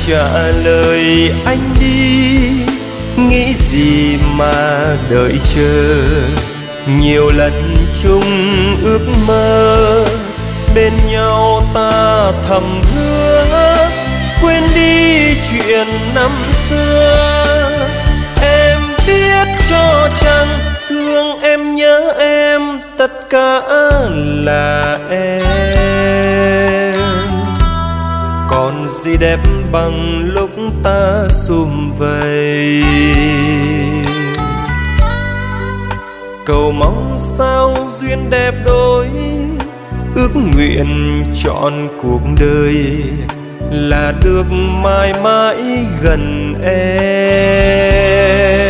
trả lời anh đi, nghĩ gì mà đợi chờ. Nhiều lần chung ước mơ, bên nhau ta thầm hứa quên đi chuyện năm xưa. Em biết cho chăng thương em nhớ em, tất cả là em. Còn gì đẹp bằng lúc ta sum vầy, cầu mong sao duyên đẹp đôi, ước nguyện trọn cuộc đời là được mãi mãi gần em.